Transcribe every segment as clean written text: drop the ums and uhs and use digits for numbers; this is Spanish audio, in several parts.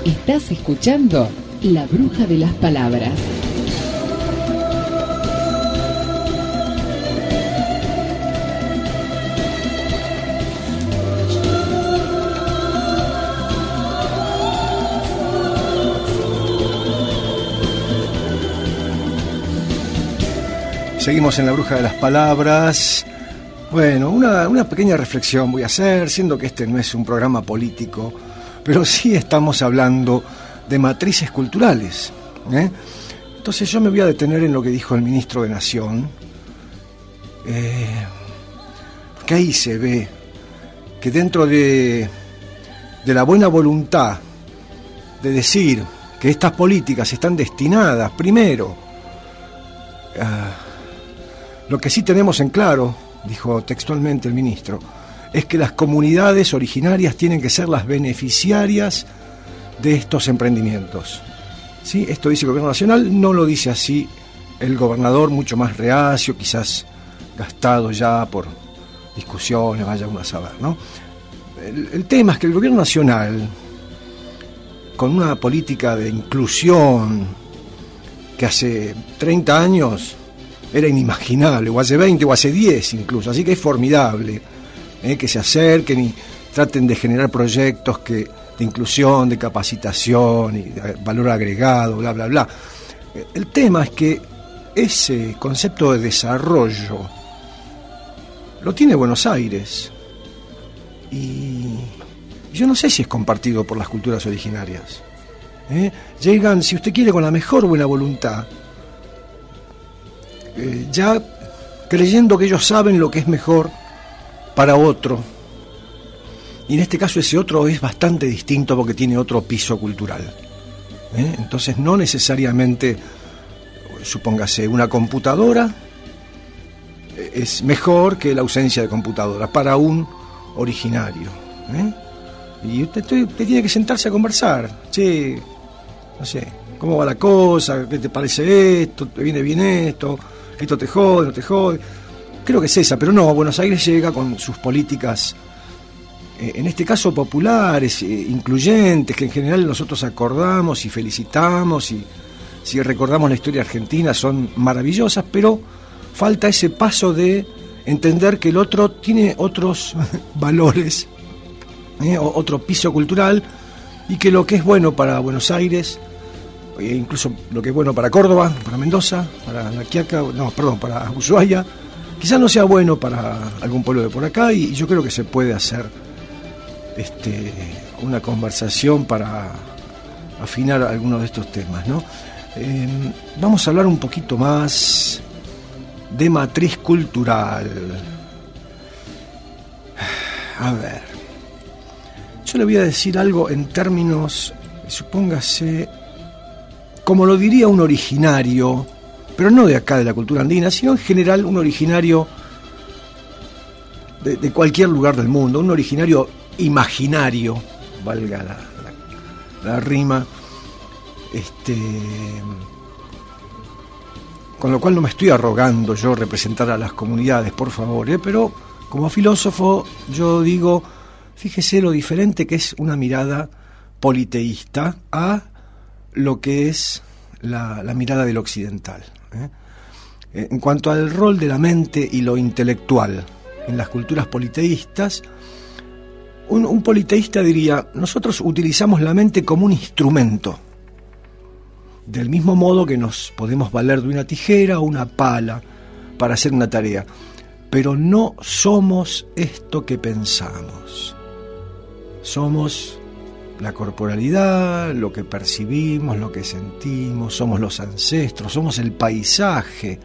Estás escuchando La Bruja de las Palabras. Seguimos en La Bruja de las Palabras. Bueno, una pequeña reflexión voy a hacer, siendo que este no es un programa político, pero sí estamos hablando de matrices culturales, ¿eh? Entonces yo me voy a detener en lo que dijo el ministro de Nación, porque ahí se ve que dentro de la buena voluntad de decir que estas políticas están destinadas, primero, lo que sí tenemos en claro, dijo textualmente el ministro, es que las comunidades originarias tienen que ser las beneficiarias de estos emprendimientos. ¿Sí? Esto dice el Gobierno Nacional, no lo dice así el gobernador, mucho más reacio, quizás gastado ya por discusiones, vaya uno a saber, ¿no? El tema es que el Gobierno Nacional, con una política de inclusión que hace 30 años era inimaginable, o hace 20 o hace 10 incluso, así que es formidable que se acerquen y traten de generar proyectos de inclusión, de capacitación y de valor agregado, bla, bla, bla. El tema es que ese concepto de desarrollo lo tiene Buenos Aires y yo no sé si es compartido por las culturas originarias. Llegan, si usted quiere, con la mejor buena voluntad, ya creyendo que ellos saben lo que es mejor para otro, y en este caso ese otro es bastante distinto porque tiene otro piso cultural, entonces no necesariamente, supóngase, una computadora es mejor que la ausencia de computadora para un originario, y usted tiene que sentarse a conversar. Che, no sé, ¿cómo va la cosa? ¿Qué te parece esto? ¿Te viene bien esto? ¿Esto te jode, no te jode? Creo que es esa, pero no, Buenos Aires llega con sus políticas, en este caso populares, incluyentes, que en general nosotros acordamos y felicitamos, y si recordamos la historia argentina son maravillosas, pero falta ese paso de entender que el otro tiene otros valores, otro piso cultural, y que lo que es bueno para Buenos Aires, incluso lo que es bueno para Córdoba, para Mendoza, para La Quiaca, para Ushuaia, quizás no sea bueno para algún pueblo de por acá, y yo creo que se puede hacer una conversación para afinar algunos de estos temas, ¿no? Vamos a hablar un poquito más de matriz cultural. A ver, yo le voy a decir algo en términos, supóngase, como lo diría un originario, pero no de acá de la cultura andina, sino en general un originario de cualquier lugar del mundo, un originario imaginario, valga la rima, con lo cual no me estoy arrogando yo representar a las comunidades, por favor, pero como filósofo yo digo, fíjese lo diferente que es una mirada politeísta a lo que es la mirada del occidental. En cuanto al rol de la mente y lo intelectual en las culturas politeístas, un politeísta diría, nosotros utilizamos la mente como un instrumento, del mismo modo que nos podemos valer de una tijera o una pala para hacer una tarea, pero no somos esto que pensamos. Somos la corporalidad, lo que percibimos, lo que sentimos, somos los ancestros, somos el paisaje.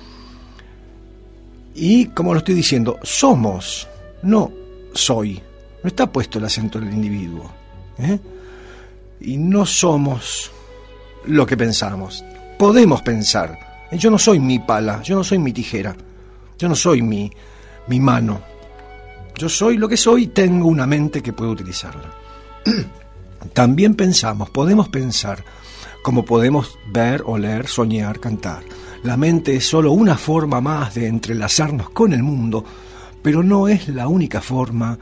Y, como lo estoy diciendo, somos, no soy. No está puesto el acento en el individuo, y no somos lo que pensamos. Podemos pensar. Yo no soy mi pala, yo no soy mi tijera, yo no soy mi mano. Yo soy lo que soy y tengo una mente que puede utilizarla. También pensamos, podemos pensar, como podemos ver, oler, soñar, cantar. La mente es solo una forma más de entrelazarnos con el mundo, pero no es la única forma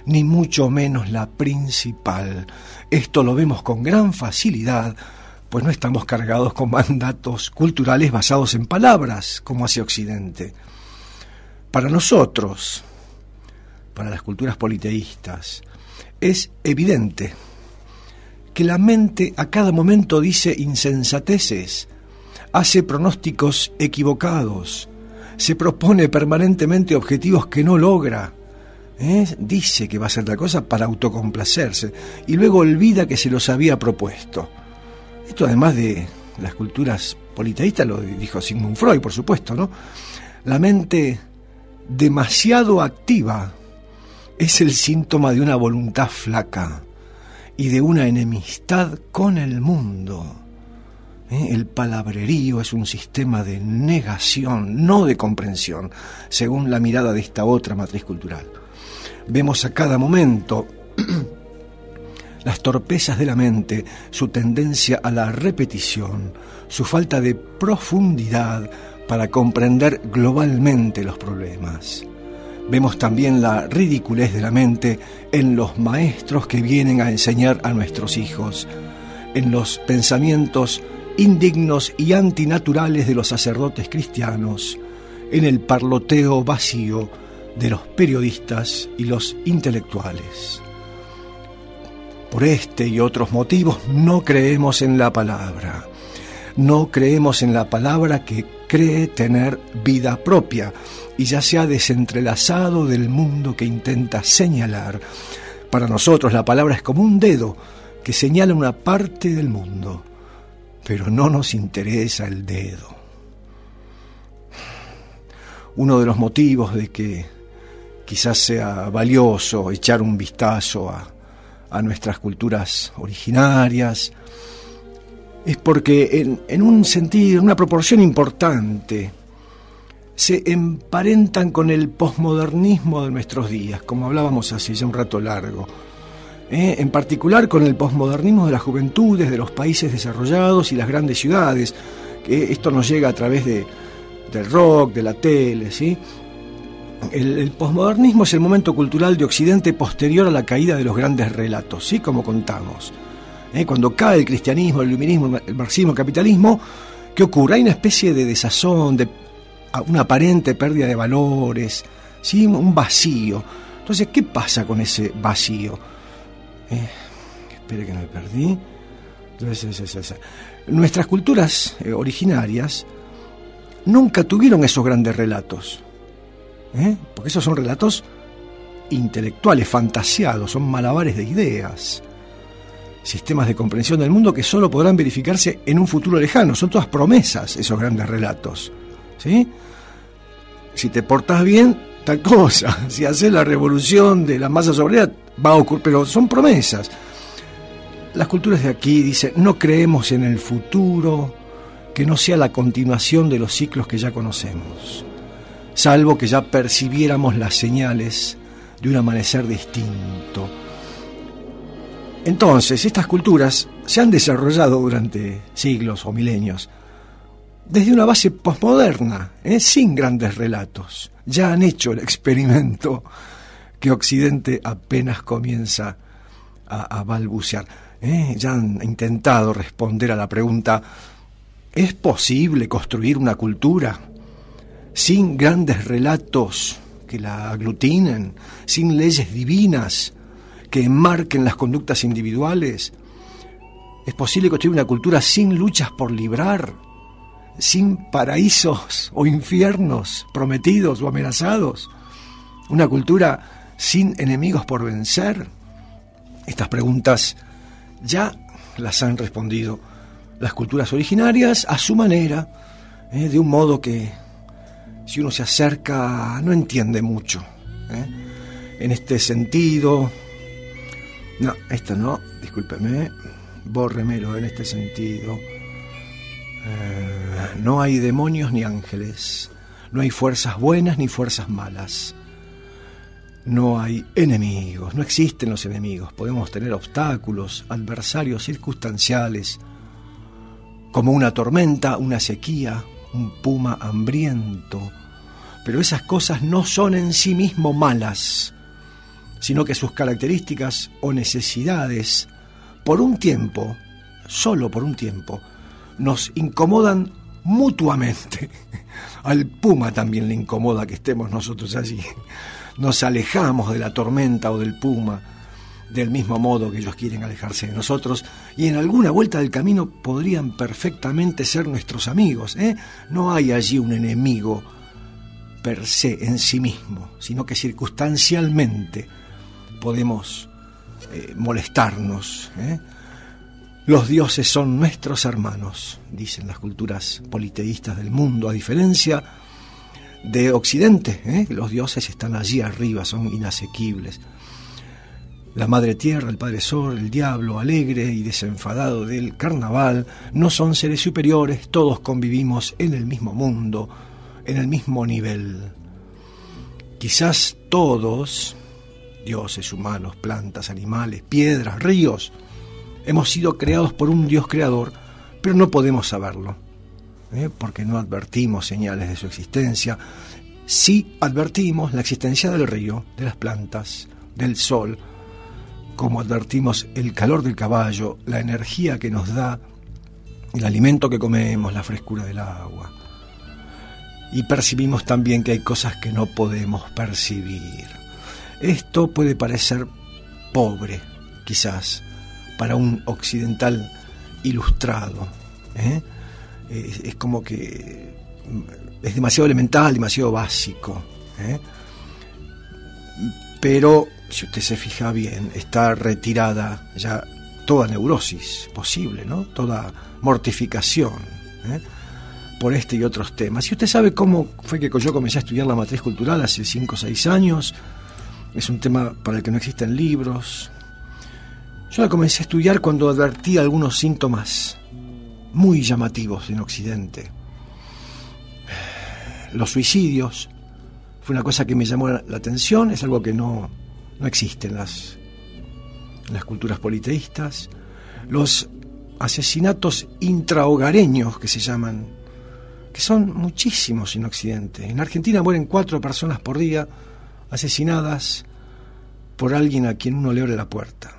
ni mucho menos la principal. Esto lo vemos con gran facilidad, pues no estamos cargados con mandatos culturales basados en palabras, como hace Occidente. Para nosotros, para las culturas politeístas, es evidente que la mente a cada momento dice insensateces, hace pronósticos equivocados, se propone permanentemente objetivos que no logra, dice que va a hacer la cosa para autocomplacerse y luego olvida que se los había propuesto. Esto, además de las culturas politeístas, lo dijo Sigmund Freud, por supuesto, ¿no? La mente demasiado activa es el síntoma de una voluntad flaca y de una enemistad con el mundo. El palabrerío es un sistema de negación, no de comprensión, según la mirada de esta otra matriz cultural. Vemos a cada momento las torpezas de la mente, su tendencia a la repetición, su falta de profundidad para comprender globalmente los problemas. Vemos también la ridiculez de la mente en los maestros que vienen a enseñar a nuestros hijos, en los pensamientos indignos y antinaturales de los sacerdotes cristianos, en el parloteo vacío de los periodistas y los intelectuales. Por este y otros motivos no creemos en la palabra. No creemos en la palabra que cree tener vida propia y ya se ha desentrelazado del mundo que intenta señalar. Para nosotros la palabra es como un dedo que señala una parte del mundo, pero no nos interesa el dedo. Uno de los motivos de que quizás sea valioso echar un vistazo a nuestras culturas originarias es porque en un sentido, en una proporción importante, se emparentan con el posmodernismo de nuestros días, como hablábamos hace ya un rato largo. En particular con el posmodernismo de las juventudes, de los países desarrollados y las grandes ciudades, que esto nos llega a través del rock, de la tele, ¿sí? El posmodernismo es el momento cultural de Occidente posterior a la caída de los grandes relatos, ¿sí? Como contamos. Cuando cae el cristianismo, el iluminismo, el marxismo, el capitalismo, ¿qué ocurre? Hay una especie de desazón, de una aparente pérdida de valores, ¿sí? Un vacío. Entonces, ¿qué pasa con ese vacío? Espere que no me perdí. Entonces, nuestras culturas originarias nunca tuvieron esos grandes relatos, porque esos son relatos intelectuales, fantasiados, son malabares de ideas, sistemas de comprensión del mundo que solo podrán verificarse en un futuro lejano. Son todas promesas esos grandes relatos, ¿sí? Si te portás bien, tal cosa. Si haces la revolución de las masas obreras, va a ocurrir, pero son promesas. Las culturas de aquí dicen, no creemos en el futuro que no sea la continuación de los ciclos que ya conocemos, salvo que ya percibiéramos las señales de un amanecer distinto. Entonces, estas culturas se han desarrollado durante siglos o milenios desde una base posmoderna, sin grandes relatos. Ya han hecho el experimento que Occidente apenas comienza a balbucear. Ya han intentado responder a la pregunta, ¿es posible construir una cultura sin grandes relatos que la aglutinen, sin leyes divinas que enmarquen las conductas individuales? ¿Es posible construir una cultura sin luchas por librar, sin paraísos o infiernos prometidos o amenazados? ¿Una cultura sin enemigos por vencer? Estas preguntas ya las han respondido las culturas originarias a su manera, de un modo que, si uno se acerca, no entiende mucho. En este sentido, no, esto no, discúlpeme, bórremelo en este sentido. No hay demonios ni ángeles, no hay fuerzas buenas ni fuerzas malas. No hay enemigos, no existen los enemigos. Podemos tener obstáculos, adversarios circunstanciales, como una tormenta, una sequía, un puma hambriento. Pero esas cosas no son en sí mismo malas. sino que sus características o necesidades, por un tiempo, solo por un tiempo, nos incomodan mutuamente. Al puma también le incomoda que estemos nosotros allí. Nos alejamos de la tormenta o del puma del mismo modo que ellos quieren alejarse de nosotros, y en alguna vuelta del camino podrían perfectamente ser nuestros amigos, ¿eh? No hay allí un enemigo per se en sí mismo, sino que circunstancialmente podemos molestarnos, ¿eh? Los dioses son nuestros hermanos, dicen las culturas politeístas del mundo, a diferencia de Occidente, ¿eh? Los dioses están allí arriba, son inasequibles. La Madre Tierra, el Padre Sol, el diablo alegre y desenfadado del carnaval no son seres superiores, todos convivimos en el mismo mundo, en el mismo nivel. Quizás todos, dioses, humanos, plantas, animales, piedras, ríos, hemos sido creados por un Dios creador, pero no podemos saberlo, porque no advertimos señales de su existencia. Sí advertimos la existencia del río, de las plantas, del sol, como advertimos el calor del caballo, la energía que nos da, el alimento que comemos, la frescura del agua. Y percibimos también que hay cosas que no podemos percibir. Esto puede parecer pobre, quizás, para un occidental ilustrado, ¿eh? Es como que es demasiado elemental, demasiado básico, ¿eh? Pero si usted se fija bien, está retirada ya toda neurosis posible, ¿no? Toda mortificación, ¿eh? Por este y otros temas. Y usted sabe cómo fue que yo comencé a estudiar la matriz cultural hace 5 o 6 años. Es un tema para el que no existen libros. Yo la comencé a estudiar cuando advertí algunos síntomas muy llamativos en Occidente. Los suicidios fue una cosa que me llamó la atención, es algo que no existe en las culturas politeístas. Los asesinatos intrahogareños, que se llaman, que son muchísimos en Occidente. En Argentina mueren 4 personas por día asesinadas por alguien a quien uno le abre la puerta.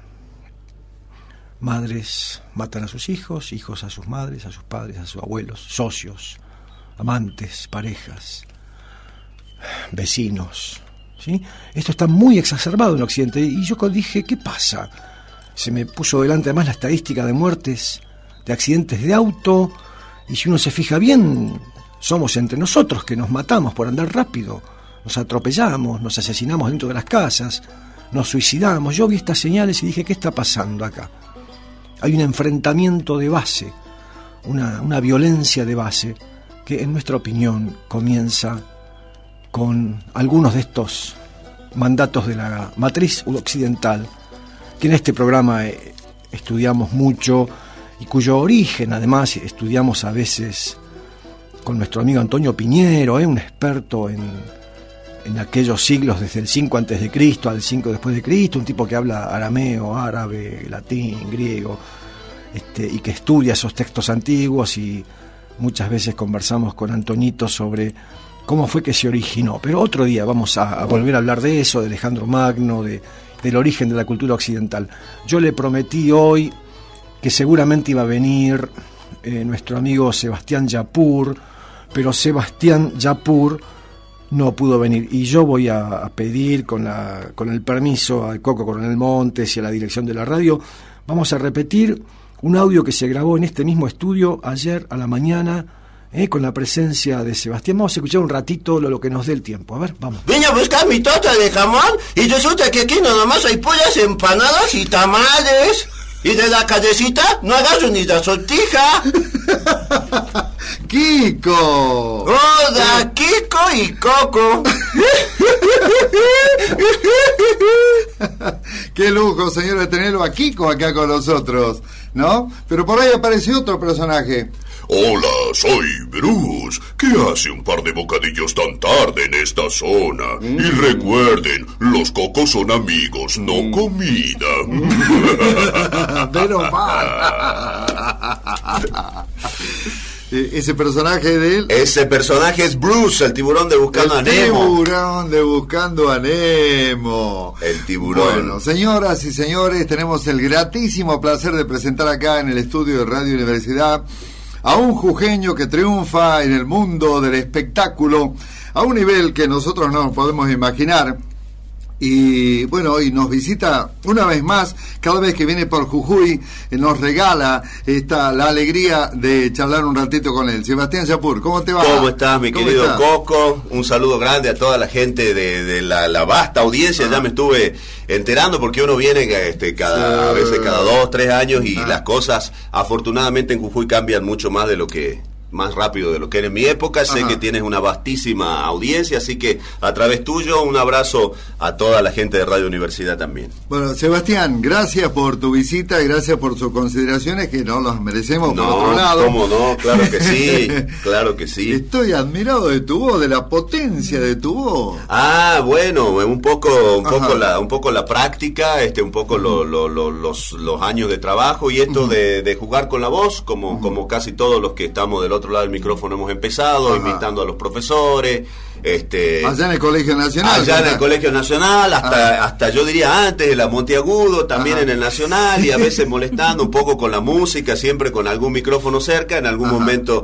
Madres matan a sus hijos, hijos a sus madres, a sus padres, a sus abuelos, socios, amantes, parejas, vecinos, ¿sí? Esto está muy exacerbado en Occidente, y yo dije, ¿qué pasa? Se me puso delante además la estadística de muertes, de accidentes de auto, y si uno se fija bien, somos entre nosotros que nos matamos por andar rápido, nos atropellamos, nos asesinamos dentro de las casas, nos suicidamos. Yo vi estas señales y dije, ¿qué está pasando acá? Hay un enfrentamiento de base, una violencia de base, que en nuestra opinión comienza con algunos de estos mandatos de la matriz occidental, que en este programa estudiamos mucho y cuyo origen además estudiamos a veces con nuestro amigo Antonio Piñero, un experto en aquellos siglos desde el 5 a.C. al 5 después de Cristo, un tipo que habla arameo, árabe, latín, griego, y que estudia esos textos antiguos, y muchas veces conversamos con Antoñito sobre cómo fue que se originó. Pero otro día vamos a volver a hablar de eso, de Alejandro Magno, del origen de la cultura occidental. Yo le prometí hoy que seguramente iba a venir nuestro amigo Sebastián Yapur, pero Sebastián Yapur no pudo venir, y yo voy a pedir con el permiso al Coco Coronel Montes y a la dirección de la radio, vamos a repetir un audio que se grabó en este mismo estudio ayer a la mañana, con la presencia de Sebastián. Vamos a escuchar un ratito lo que nos dé el tiempo. A ver, vamos. Vine a buscar mi torta de jamón y resulta que aquí no nomás hay pollas, empanadas y tamales. Y de la callecita no agarro ni la sortija. ¡Kiko! ¡Hola, Kiko y Coco! ¡Qué lujo, señor, de tenerlo a Kiko acá con nosotros! ¿No? Pero por ahí aparece otro personaje. Hola, soy Bruce. ¿Qué hace un par de bocadillos tan tarde en esta zona? Y recuerden, los cocos son amigos, no comida. Pero mal. Ese personaje de él. Ese personaje es Bruce, el tiburón de Buscando a Nemo. El tiburón de Buscando a Nemo. El tiburón. Bueno, señoras y señores, tenemos el gratísimo placer de presentar acá en el estudio de Radio Universidad a un jujeño que triunfa en el mundo del espectáculo a un nivel que nosotros no nos podemos imaginar. Y bueno, hoy nos visita una vez más, cada vez que viene por Jujuy, nos regala la alegría de charlar un ratito con él. Sebastián Yapur, ¿cómo te va? ¿Cómo estás, mi querido Coco? Un saludo grande a toda la gente de la vasta audiencia. Ya me estuve enterando porque uno viene a veces cada 2, 3 años y las cosas afortunadamente en Jujuy cambian mucho más más rápido de lo que era en mi época. Sé que tienes una vastísima audiencia, así que a través tuyo un abrazo a toda la gente de Radio Universidad también. Bueno, Sebastián, gracias por tu visita, gracias por sus consideraciones que no las merecemos por otro lado. ¿Cómo no? Claro que sí, claro que sí. Estoy admirado de tu voz, de la potencia de tu voz. Bueno, un poco la práctica, un poco los años de trabajo y esto de jugar con la voz, como casi todos los que estamos del otro lado del micrófono hemos empezado, invitando a los profesores. Allá en el Colegio Nacional. Allá en el Colegio Nacional, hasta yo diría antes, de la Monteagudo, también en el Nacional, y a veces molestando un poco con la música, siempre con algún micrófono cerca. En algún momento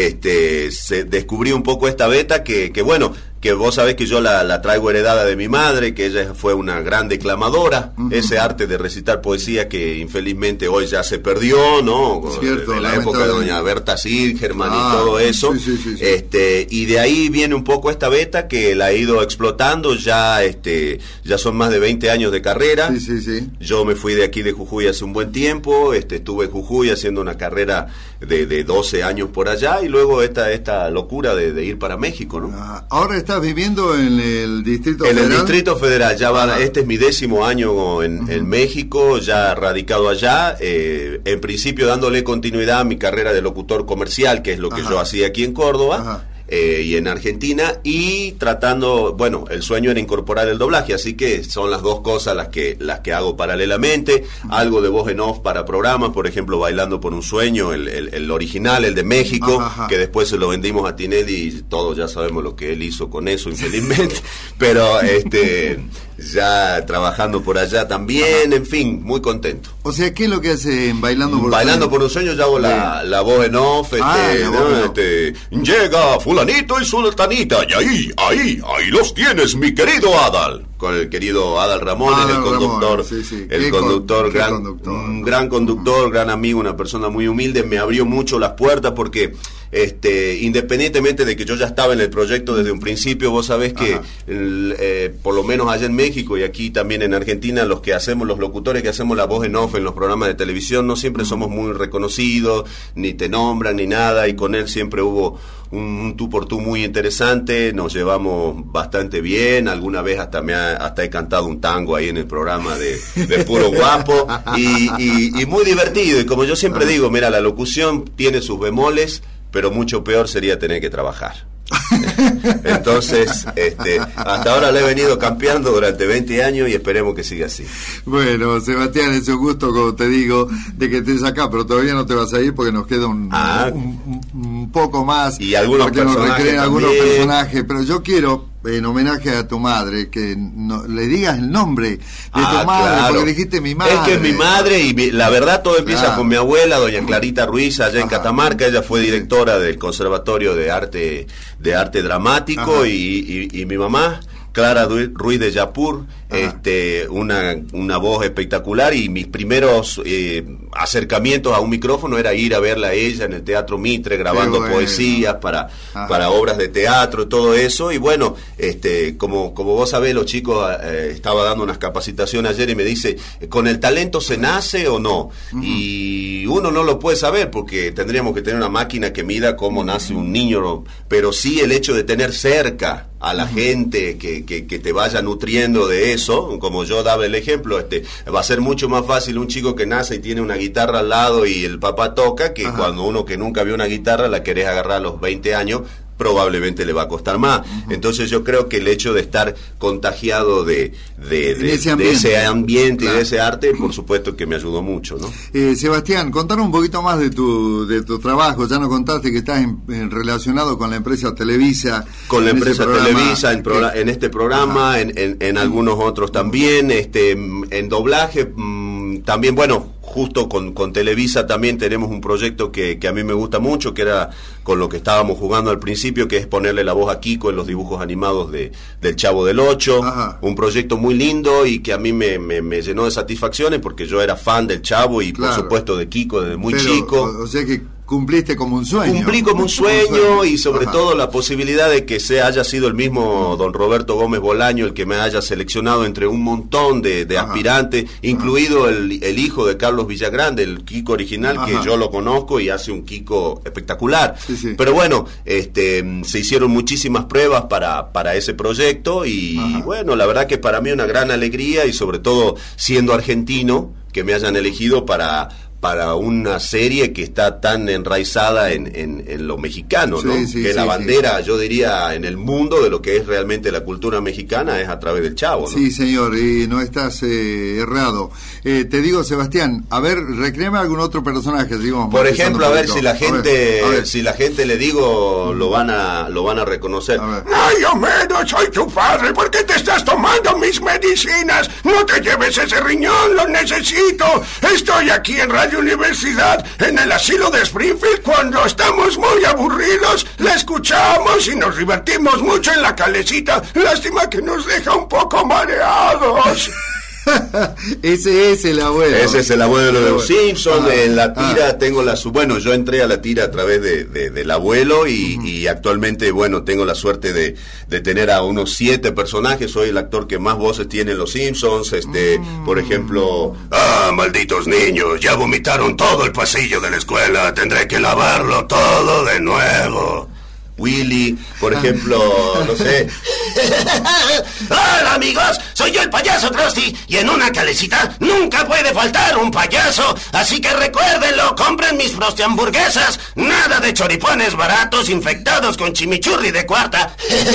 se descubrí un poco esta beta que bueno, que vos sabés que yo la traigo heredada de mi madre, que ella fue una gran declamadora, ese arte de recitar poesía que infelizmente hoy ya se perdió, ¿no? Cierto, de la época de doña Berta Silgerman y todo eso. Sí. Y de ahí viene un poco esta beta que la he ido explotando, ya son más de 20 años de carrera. Sí. Yo me fui de aquí de Jujuy hace un buen tiempo, estuve en Jujuy haciendo una carrera de 12 años por allá y luego esta locura de ir para México, ¿no? Ahora estás viviendo en el Distrito Federal. En el Distrito Federal, este es mi 10º año en México, ya radicado allá, en principio dándole continuidad a mi carrera de locutor comercial, que es lo que yo hacía aquí en Córdoba. Y en Argentina, y tratando, bueno, el sueño era incorporar el doblaje, así que son las dos cosas las que hago paralelamente. Algo de voz en off para programas, por ejemplo, Bailando por un Sueño, el original, el de México, que después se lo vendimos a Tinelli y todos ya sabemos lo que él hizo con eso, infelizmente, pero ya trabajando por allá también, en fin, muy contento. O sea, ¿qué es lo que hace en Bailando por un Sueño? Bailando por un Sueño, yo hago la voz en off, llega fulanito y sultanita, y ahí los tienes, mi querido Adal. Con el querido Adal Ramones, el conductor, un gran conductor, gran amigo, una persona muy humilde, me abrió mucho las puertas porque independientemente de que yo ya estaba en el proyecto desde un principio, vos sabés que por lo menos allá en México y aquí también en Argentina, los locutores que hacemos la voz en off en los programas de televisión no siempre somos muy reconocidos, ni te nombran ni nada, y con él siempre hubo un tú por tú muy interesante, nos llevamos bastante bien, alguna vez hasta he cantado un tango ahí en el programa de Puro Guapo, y muy divertido, y como yo siempre digo, mira, la locución tiene sus bemoles, pero mucho peor sería tener que trabajar. Entonces, hasta ahora le he venido campeando durante 20 años y esperemos que siga así. Bueno, Sebastián, es un gusto, como te digo, de que estés acá, pero todavía no te vas a ir porque nos queda un poco más. Y algunos personajes, pero yo quiero, en homenaje a tu madre, que le digas el nombre de tu madre, claro. Porque dijiste mi madre. Es que es mi madre y la verdad todo empieza con mi abuela, doña Clarita Ruiz, allá en Catamarca. Ella fue directora del Conservatorio de Arte Dramático y mi mamá, Clara Ruiz de Yapur, una voz espectacular, y mis primeros acercamientos a un micrófono era ir a verla a ella en el Teatro Mitre grabando poesías para obras de teatro y todo eso. Y bueno, como vos sabés, los chicos, estaba dando unas capacitaciones ayer y me dice, ¿con el talento se nace o no? Y uno no lo puede saber porque tendríamos que tener una máquina que mida cómo nace un niño, pero sí el hecho de tener cerca a la gente que te vaya nutriendo de eso, como yo daba el ejemplo, va a ser mucho más fácil un chico que nace y tiene una guitarra al lado y el papá toca, que cuando uno que nunca vio una guitarra la querés agarrar a los 20 años, probablemente le va a costar más. Entonces yo creo que el hecho de estar contagiado de ese ambiente y de ese arte, por supuesto que me ayudó mucho, ¿no? Sebastián, contanos un poquito más de tu trabajo. Ya nos contaste que estás relacionado con la empresa Televisa. Con la empresa Televisa, en este programa, en algunos otros también, en doblaje, también, bueno, justo con Televisa también tenemos un proyecto que a mí me gusta mucho, que era con lo que estábamos jugando al principio, que es ponerle la voz a Kiko en los dibujos animados del Chavo del Ocho. Ajá. Un proyecto muy lindo y que a mí me llenó de satisfacciones porque yo era fan del Chavo y por supuesto de Kiko desde muy chico. O sea que cumpliste como un sueño. Cumplí como un sueño y sobre todo la posibilidad de que haya sido el mismo don Roberto Gómez Bolaño el que me haya seleccionado entre un montón de aspirantes, incluido el hijo de Carlos Villagrán, el Kiko original, que yo lo conozco y hace un Kiko espectacular. Sí. Pero bueno, se hicieron muchísimas pruebas para ese proyecto y bueno, la verdad que para mí una gran alegría y sobre todo siendo argentino, que me hayan elegido para una serie que está tan enraizada en lo mexicano, ¿no? Que la bandera, yo diría, en el mundo de lo que es realmente la cultura mexicana es a través del Chavo, ¿no? Sí, señor, y no estás errado. Te digo, Sebastián, a ver, recréame algún otro personaje, digamos. Por ejemplo, a ver si la gente le digo, lo van a reconocer. Ay, Homero, soy tu padre, ¿por qué te estás tomando mis medicinas? No te lleves ese riñón, lo necesito. Estoy aquí en Radio Universidad, en el asilo de Springfield, cuando estamos muy aburridos, la escuchamos y nos divertimos mucho en la calecita. Lástima que nos deja un poco mareados. Ese es el abuelo. Ese es el abuelo de los Simpsons. En la tira tengo bueno, yo entré a la tira a través del abuelo y actualmente, bueno, tengo la suerte de tener a unos 7 personajes. Soy el actor que más voces tiene en los Simpsons. Por ejemplo, malditos niños, ya vomitaron todo el pasillo de la escuela, tendré que lavarlo todo de nuevo. Willy, por ejemplo, no sé. Hola amigos, soy yo el payaso Krusty y en una calecita nunca puede faltar un payaso, así que recuérdenlo, compren mis Frosty hamburguesas, nada de choripones baratos infectados con chimichurri de cuarta.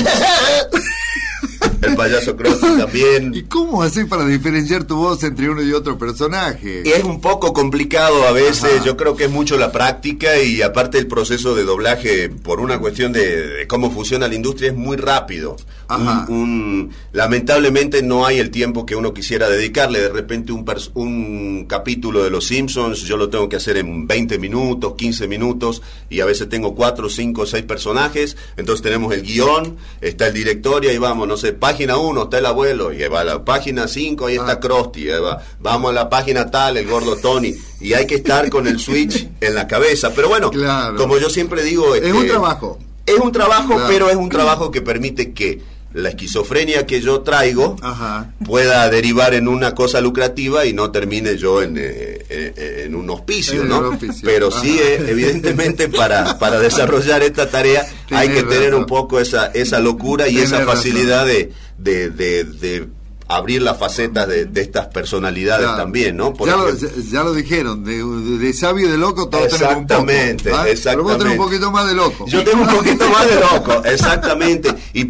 El payaso Krusty también. ¿Y cómo haces para diferenciar tu voz entre uno y otro personaje? Y es un poco complicado a veces. Yo creo que es mucho la práctica y aparte el proceso de doblaje, por una cuestión de cómo funciona la industria, es muy rápido. Lamentablemente no hay el tiempo que uno quisiera dedicarle. De repente un capítulo de Los Simpsons yo lo tengo que hacer en 20 minutos, 15 minutos y a veces tengo 4, 5, 6 personajes. Entonces tenemos el guión, está el director y ahí vamos, no sé, página 1 está el abuelo y ahí va la página 5, ahí está Krusty, ahí va, vamos a la página tal, el gordo Tony, y hay que estar con el switch en la cabeza. Pero bueno, como yo siempre digo, es un trabajo. Es un trabajo, pero es un trabajo que permite que la esquizofrenia que yo traigo pueda derivar en una cosa lucrativa y no termine yo en un hospicio, ¿no? Pero sí, evidentemente para desarrollar esta tarea hay que tener un poco esa locura y esa facilidad de abrir las facetas de estas personalidades también, ¿no? Ya lo dijeron, de sabio y de loco todos tenemos un poco. Exactamente. Pero vos tenés un poquito más de loco. Yo tengo un poquito más de loco, exactamente. Y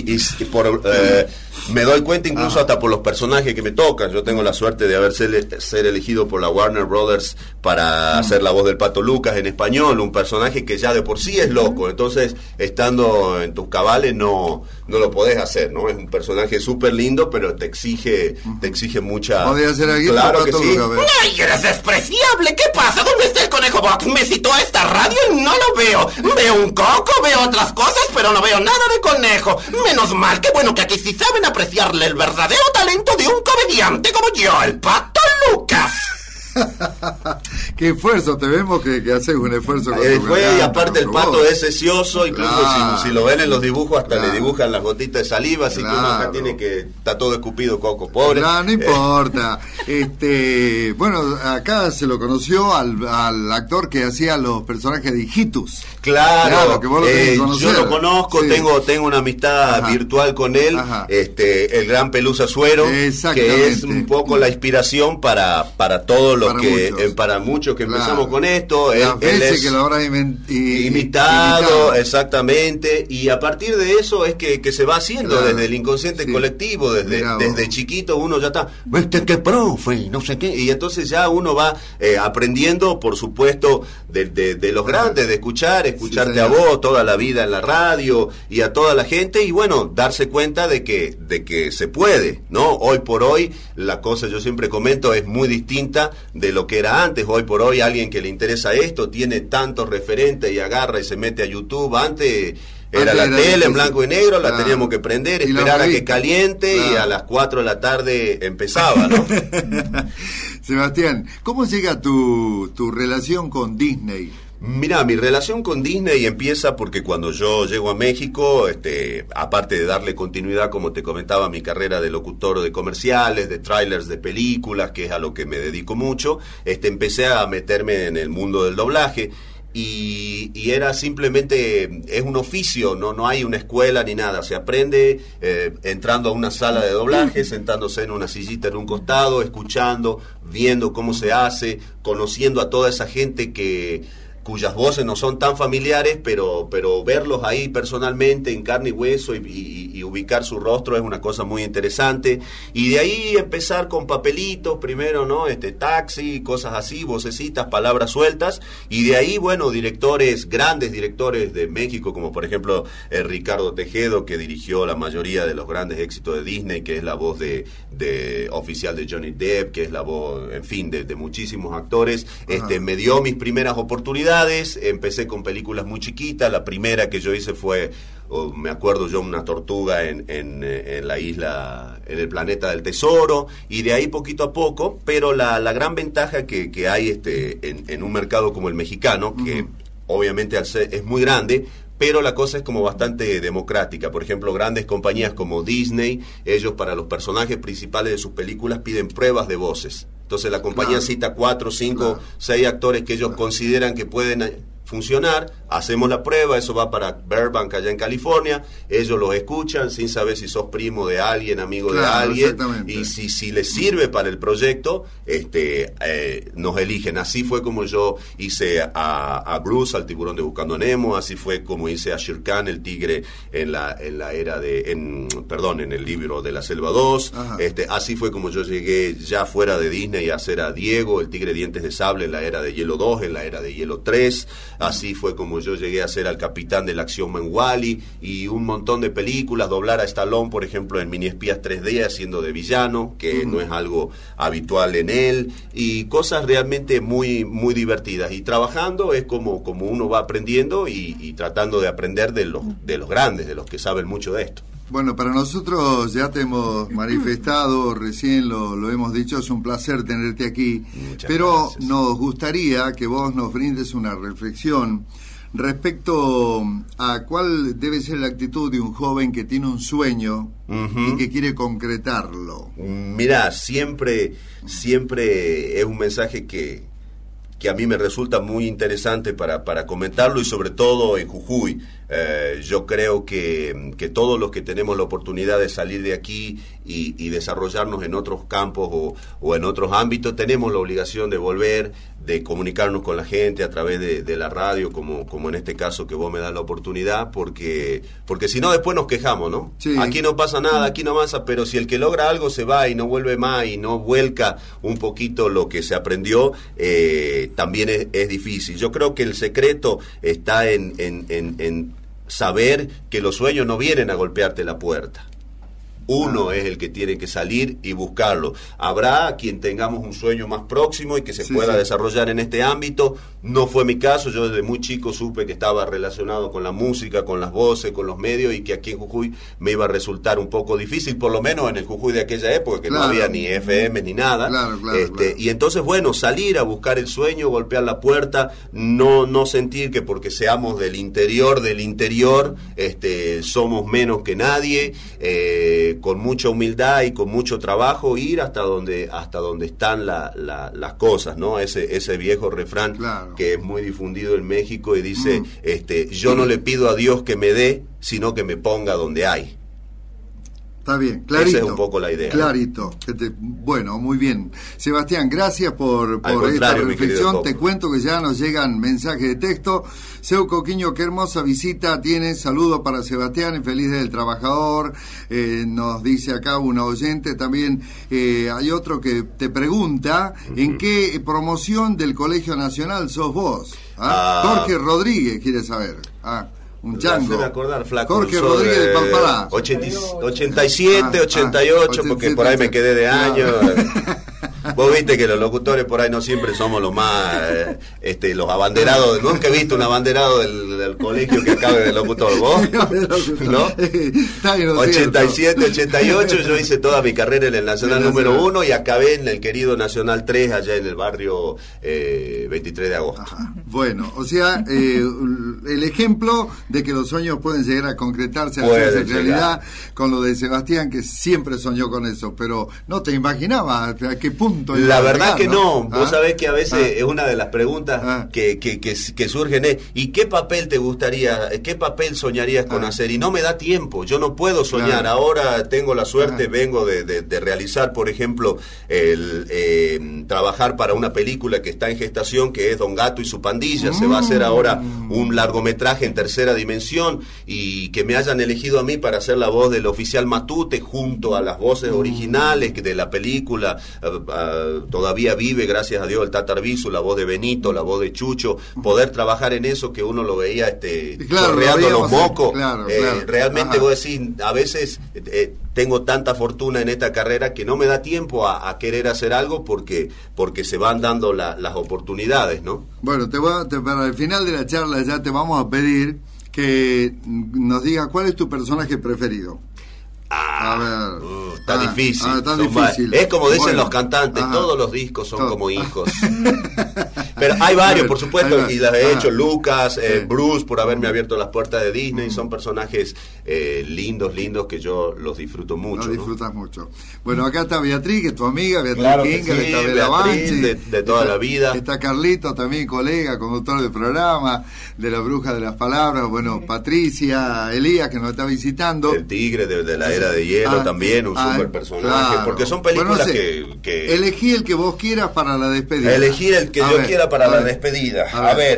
me doy cuenta incluso hasta por los personajes que me tocan. Yo tengo la suerte de ser elegido por la Warner Brothers para hacer la voz del Pato Lucas en español, un personaje que ya de por sí es loco. Entonces, estando en tus cabales no lo podés hacer, ¿no? Es un personaje súper lindo, pero te exige mucha... ¿Podés hacer aquí? Claro que sí. ¡Ay, eres despreciable! ¿Qué pasa? ¿Dónde está el Conejo Box? Me citó a esta radio y no lo veo. Veo un coco, veo otras cosas, pero no veo nada de conejo. Menos mal, qué bueno que aquí sí saben apreciarle el verdadero talento de un comediante como yo, el Pato Lucas. Qué esfuerzo, te vemos que haces un esfuerzo con y aparte el Pato es sesioso, incluso si lo ven en los dibujos hasta le dibujan las gotitas de saliva, así que uno acá tiene que está todo escupido coco, pobre. No importa. Bueno, acá se lo conoció al actor que hacía los personajes de Hijitus. Claro, que vos lo yo lo conozco, tengo una amistad virtual con él, el gran Pelusa Suero, que es un poco la inspiración para todos para muchos que empezamos con esto. Las veces que lo habrás imitado, exactamente, y a partir de eso es que se va haciendo desde el inconsciente colectivo, desde chiquito uno ya está, qué profe, no sé qué, y entonces ya uno va aprendiendo, por supuesto, de los grandes, de escucharte a vos toda la vida en la radio y a toda la gente, y bueno, darse cuenta de que se puede, ¿no? Hoy por hoy la cosa, yo siempre comento, es muy distinta de lo que era antes. Hoy por hoy alguien que le interesa esto tiene tantos referentes y agarra y se mete a YouTube. Antes era la tele en blanco y negro, la teníamos que prender, esperar a que caliente y a las 4 de la tarde empezaba, ¿no? Sebastián, ¿cómo llega tu relación con Disney? Mira, mi relación con Disney empieza porque cuando yo llego a México, aparte de darle continuidad, como te comentaba, a mi carrera de locutor de comerciales, de trailers de películas, que es a lo que me dedico mucho, empecé a meterme en el mundo del doblaje. Y era simplemente, es un oficio, no hay una escuela ni nada, se aprende entrando a una sala de doblaje, sentándose en una sillita en un costado, escuchando, viendo cómo se hace, conociendo a toda esa gente cuyas voces no son tan familiares, pero verlos ahí personalmente, en carne y hueso, y ubicar su rostro es una cosa muy interesante. Y de ahí empezar con papelitos, primero, ¿no? Taxi, cosas así, vocecitas, palabras sueltas, y de ahí, bueno, grandes directores de México, como por ejemplo Ricardo Tejedo, que dirigió la mayoría de los grandes éxitos de Disney, que es la voz de oficial de Johnny Depp, que es la voz, en fin, de muchísimos actores. Me dio mis primeras oportunidades. Empecé con películas muy chiquitas. La primera que yo hice fue, me acuerdo yo, una tortuga en la isla, en el planeta del tesoro, y de ahí poquito a poco. Pero la gran ventaja que hay en un mercado como el mexicano, que obviamente es muy grande, pero la cosa es como bastante democrática. Por ejemplo, grandes compañías como Disney, ellos para los personajes principales de sus películas piden pruebas de voces. Entonces la compañía cita 4, 5, 6 actores que ellos consideran que pueden funcionar, hacemos la prueba, eso va para Burbank allá en California, ellos los escuchan sin saber si sos primo de alguien, amigo de alguien, y si les sirve para el proyecto, nos eligen. Así fue como yo hice a Bruce, al tiburón de Buscando a Nemo, así fue como hice a Shere Khan, el tigre en el libro de la Selva 2, así fue como yo llegué ya fuera de Disney a hacer a Diego, el tigre de dientes de sable, en la era de Hielo 2, en la era de Hielo 3, así fue como yo llegué a ser al capitán de la acción en Wall-E, y un montón de películas, doblar a Stallone, por ejemplo, en Mini Espías 3D, haciendo de villano, que no es algo habitual en él, y cosas realmente muy, muy divertidas. Y trabajando es como uno va aprendiendo y tratando de aprender de los grandes, de los que saben mucho de esto. Bueno, para nosotros ya te hemos manifestado, recién lo hemos dicho, es un placer tenerte aquí. Muchas gracias. Nos gustaría que vos nos brindes una reflexión respecto a cuál debe ser la actitud de un joven que tiene un sueño y que quiere concretarlo. Mirá, siempre es un mensaje que a mí me resulta muy interesante para comentarlo, y sobre todo en Jujuy. Yo creo que todos los que tenemos la oportunidad de salir de aquí y desarrollarnos en otros campos o en otros ámbitos, tenemos la obligación de volver, de comunicarnos con la gente a través de la radio, como en este caso que vos me das la oportunidad, porque si no después nos quejamos, ¿no? Sí. Aquí no pasa nada, aquí no pasa, pero si el que logra algo se va y no vuelve más y no vuelca un poquito lo que se aprendió, también es difícil. Yo creo que el secreto está en saber que los sueños no vienen a golpearte la puerta. Uno es el que tiene que salir y buscarlo. Habrá quien tengamos un sueño más próximo y que se pueda desarrollar en este ámbito. No fue mi caso. Yo desde muy chico supe que estaba relacionado con la música, con las voces, con los medios, y que aquí en Jujuy me iba a resultar un poco difícil, por lo menos en el Jujuy de aquella época, que no había ni FM ni nada. Y entonces, bueno, salir a buscar el sueño, golpear la puerta, no sentir que porque seamos del interior, somos menos que nadie, con mucha humildad y con mucho trabajo, ir hasta donde están las cosas, ¿no? Ese viejo refrán que es muy difundido en México y dice, yo no le pido a Dios que me dé, sino que me ponga donde hay. Está bien, clarito. Esa es un poco la idea. Clarito. Bueno, muy bien. Sebastián, gracias por esta reflexión. Te cuento que ya nos llegan mensajes de texto. Seu Coquiño, qué hermosa visita tienes. Saludo para Sebastián y feliz Día del Trabajador. Nos dice acá una oyente. También hay otro que te pregunta ¿en qué promoción del Colegio Nacional sos vos? Jorge Rodríguez quiere saber. Un chango. Acordar, flaco, Jorge Rodríguez de Pampalá. 87, 88, porque por ahí me quedé de año. Vos viste que los locutores por ahí no siempre somos los más los abanderados. Nunca he visto un abanderado del colegio que acabe de locutor. ¿Vos? ¿No? 87, 88, yo hice toda mi carrera en el Nacional número 1 y acabé en el querido Nacional 3 allá en el barrio 23 de agosto. Ajá. Bueno, o sea, el ejemplo de que los sueños pueden llegar a concretarse, a hacerse realidad, con lo de Sebastián, que siempre soñó con eso, pero no te imaginabas a qué punto. La verdad que no. Vos sabés que a veces es una de las preguntas que surgen es, ¿y qué papel te gustaría, qué papel soñarías con hacer? Y no me da tiempo, yo no puedo soñar. Claro. Ahora tengo la suerte, vengo de realizar, por ejemplo, trabajar para una película que está en gestación, que es Don Gato y su pandilla. Se va a hacer ahora un largometraje en tercera dimensión, y que me hayan elegido a mí para hacer la voz del oficial Matute junto a las voces originales de la película. Todavía vive, gracias a Dios, el Tata Arbizu, la voz de Benito, la voz de Chucho, poder trabajar en eso que uno lo veía chorreando los mocos. Realmente vos decís, a veces tengo tanta fortuna en esta carrera que no me da tiempo a querer hacer algo porque se van dando las oportunidades, ¿no? Bueno, para el final de la charla ya te vamos a pedir que nos digas cuál es tu personaje preferido. A ver, está difícil. Está difícil. Es como dicen los cantantes, todos los discos son como hijos. Pero hay varios, por supuesto, y las he hecho. Lucas, Bruce, por haberme abierto las puertas de Disney. Son personajes lindos que yo los disfruto mucho. Los disfrutas mucho. Bueno, acá está Beatriz, que es tu amiga, Beatriz Kinger, está Bela Banchi, de toda la vida. Está Carlito, también colega, conductor del programa, de La Bruja de las Palabras. Bueno, Patricia, Elías, que nos está visitando. El Tigre de la Era de Hielo, también, un super personaje. Claro. Porque son películas que... Elegí el que vos quieras para la despedida. Elegir el que yo quiera para la despedida. A ver.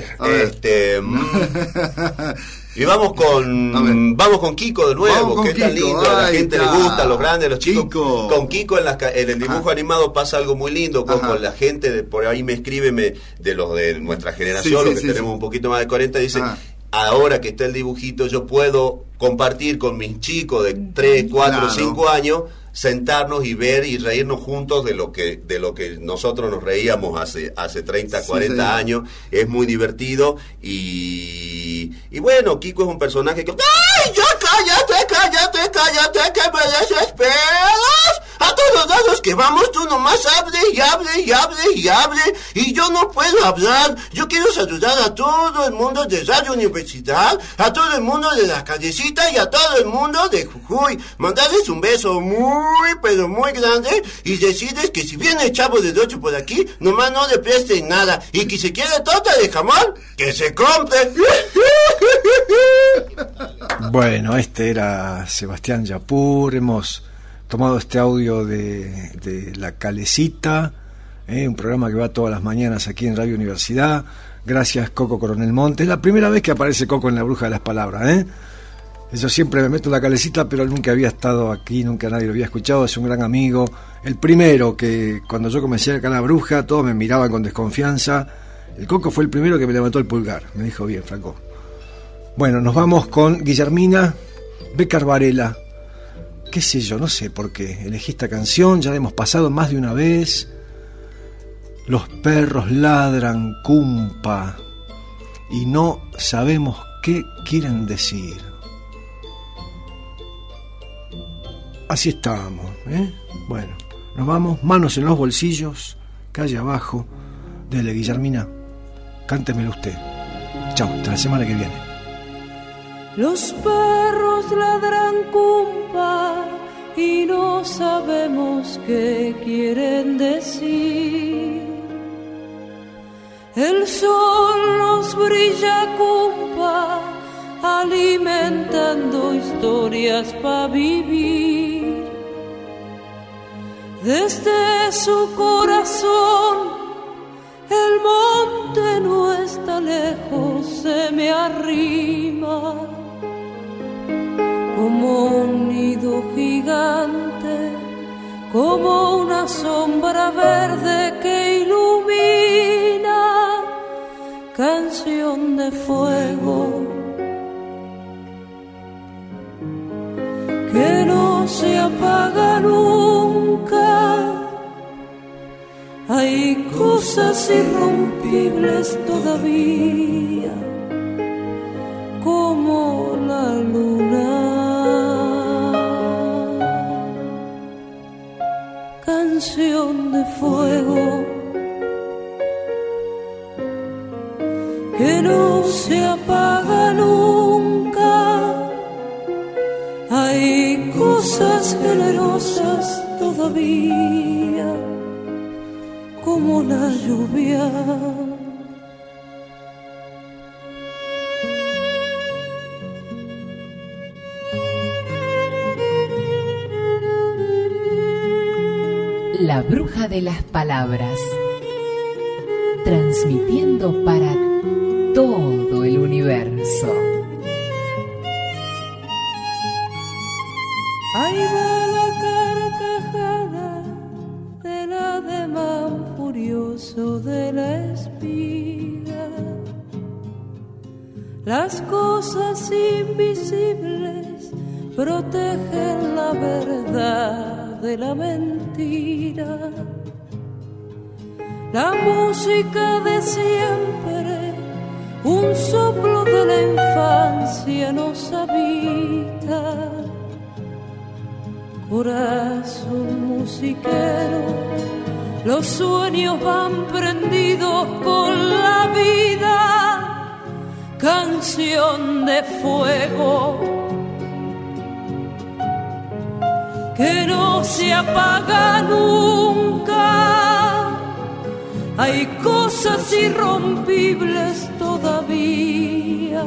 Y vamos con Kiko de nuevo, que es tan lindo, a la gente le gusta, a los grandes, a los chicos. Kiko. Con Kiko en el dibujo animado pasa algo muy lindo, con la gente, por ahí me escribe de los de nuestra generación, los que tenemos un poquito más de 40, dice, ahora que está el dibujito, yo puedo compartir con mis chicos de 3, 4, 5 años, sentarnos y ver y reírnos juntos de lo que nosotros nos reíamos hace 30, 40 años. Es muy divertido y bueno, Kiko es un personaje que... ¡Ay, ya cállate, que me desesperas! A todos lados que vamos tú nomás hable y yo no puedo hablar. Yo quiero saludar a todo el mundo de Radio Universidad, a todo el mundo de la callecita y a todo el mundo de Jujuy. Mandarles un beso muy, pero muy grande y decirles que si viene el Chavo del 8 por aquí, nomás no le presten nada y que si quiere torta de jamón, que se compre. Bueno, este era Sebastián Yapur. Hemos tomado este audio de La Calecita, un programa que va todas las mañanas aquí en Radio Universidad. Gracias, Coco Coronel Montes. Es la primera vez que aparece Coco en La Bruja de las Palabras, Yo siempre me meto en La Calecita, pero nunca había estado aquí, nunca nadie lo había escuchado. Es un gran amigo. El primero que, cuando yo comencé acá en La Bruja, todos me miraban con desconfianza. El Coco fue el primero que me levantó el pulgar. Me dijo, bien, Franco. Bueno, nos vamos con Guillermina Becar Varela. Qué sé yo, no sé por qué elegí esta canción, ya la hemos pasado más de una vez. Los perros ladran, cumpa, y no sabemos qué quieren decir. Así estamos, Bueno, nos vamos, manos en los bolsillos, calle abajo. Dele, Guillermina, cántemelo usted. Chao, hasta la semana que viene. Los perros ladran cumpa y no sabemos qué quieren decir. El sol nos brilla cumpa, alimentando historias para vivir. Desde su corazón el monte no está lejos, se me arrima como un nido gigante, como una sombra verde que ilumina, canción de fuego que no se apaga nunca. Hay cosas irrompibles todavía, como la luna. Canción de fuego que no se apaga nunca. Hay cosas generosas todavía, como la lluvia. La bruja de las palabras, transmitiendo para todo el universo. Ahí va la carcajada del ademán furioso de la espiga. Las cosas invisibles protegen la verdad de la mentira. La música de siempre, un soplo de la infancia nos habita. Corazón musiquero, los sueños van prendidos con la vida. Canción de fuego que no se apaga nunca. Hay cosas irrompibles todavía,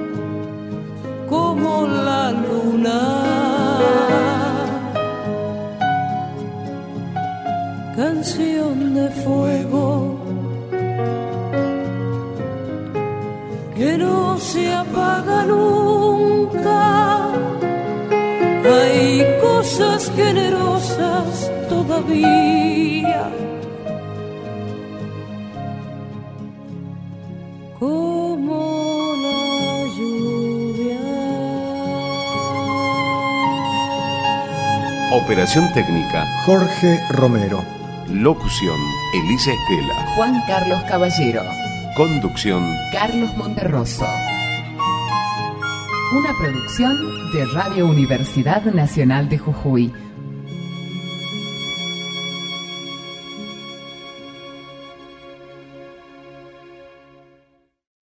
como la luna. Canción de fuego que no se apaga nunca. Hay cosas generosas todavía, como la lluvia. Operación técnica Jorge Romero. Locución Elisa Estela. Juan Carlos Caballero. Conducción Carlos Monterroso. Una producción de Radio Universidad Nacional de Jujuy.